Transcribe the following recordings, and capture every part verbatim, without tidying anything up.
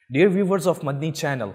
Dear viewers of Madni channel,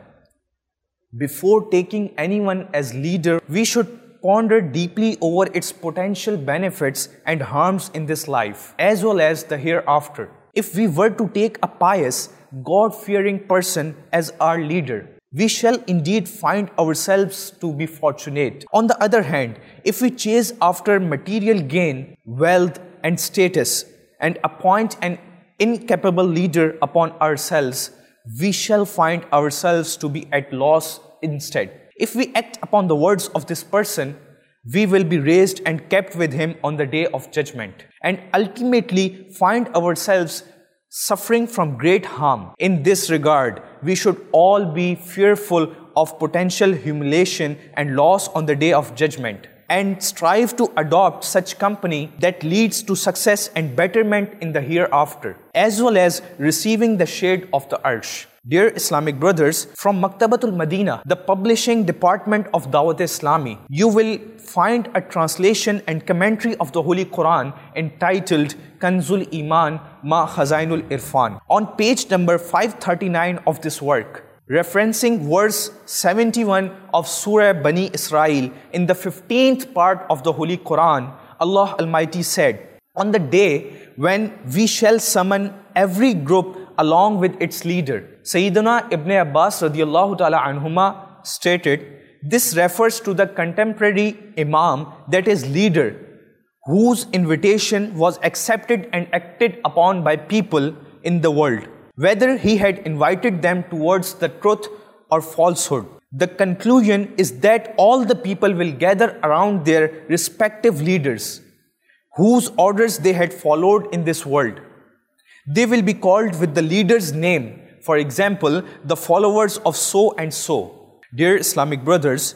before taking anyone as leader, we should ponder deeply over its potential benefits and harms in this life, as well as the hereafter. If we were to take a pious, God-fearing person as our leader, we shall indeed find ourselves to be fortunate. On the other hand, if we chase after material gain, wealth and status, and appoint an incapable leader upon ourselves, we shall find ourselves to be at loss instead. If we act upon the words of this person, we will be raised and kept with him on the day of judgment, and ultimately find ourselves suffering from great harm. In this regard, we should all be fearful of potential humiliation and loss on the day of judgment, and strive to adopt such company that leads to success and betterment in the hereafter, as well as receiving the shade of the Arsh. Dear Islamic brothers, from Maktabatul Madina, the publishing department of Dawat Islami, you will find a translation and commentary of the Holy Quran entitled Kanzul Iman Ma Khazainul Irfan. On page number five thirty-nine of this work, referencing verse seventy-one of Surah Bani Israel in the fifteenth part of the Holy Quran, Allah Almighty said, "On the day when we shall summon every group along with its leader." Sayyidina Ibn Abbas radiallahu ta'ala anhuma stated, this refers to the contemporary Imam, that is leader, whose invitation was accepted and acted upon by people in the world, whether he had invited them towards the truth or falsehood. The conclusion is that all the people will gather around their respective leaders, whose orders they had followed in this world. They will be called with the leader's name, for example, the followers of so and so. Dear Islamic brothers,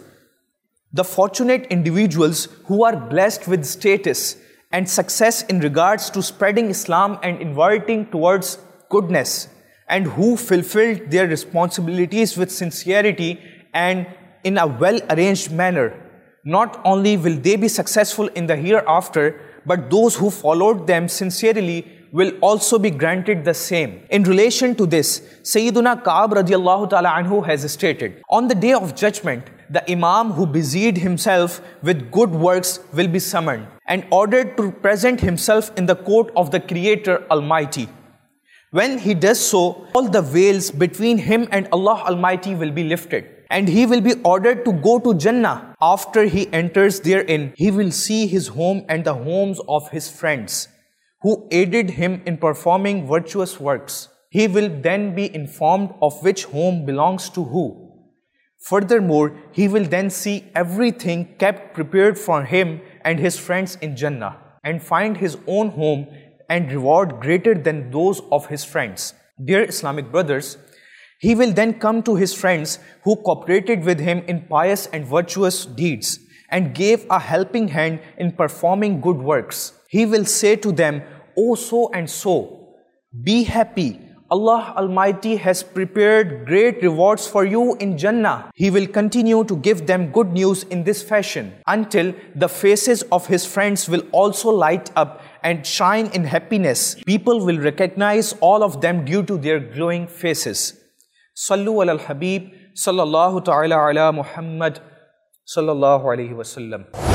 the fortunate individuals who are blessed with status and success in regards to spreading Islam and inviting towards goodness, and who fulfilled their responsibilities with sincerity and in a well-arranged manner, not only will they be successful in the hereafter, but those who followed them sincerely will also be granted the same. In relation to this, Sayyiduna Ka'ab radiallahu ta'ala anhu has stated, on the day of judgment, the Imam who busied himself with good works will be summoned and ordered to present himself in the court of the Creator Almighty. When he does so, all the veils between him and Allah Almighty will be lifted, and he will be ordered to go to Jannah. After he enters therein, he will see his home and the homes of his friends, who aided him in performing virtuous works. He will then be informed of which home belongs to who. Furthermore, he will then see everything kept prepared for him and his friends in Jannah, and find his own home and reward greater than those of his friends. Dear Islamic brothers, he will then come to his friends who cooperated with him in pious and virtuous deeds and gave a helping hand in performing good works. He will say to them, "O so and so, be happy. Allah Almighty has prepared great rewards for you in Jannah." He will continue to give them good news in this fashion until the faces of his friends will also light up and shine in happiness. People will recognize all of them due to their glowing faces. Sallu ala al-Habib, sallallahu ta'ala ala Muhammad, sallallahu alayhi wa sallam.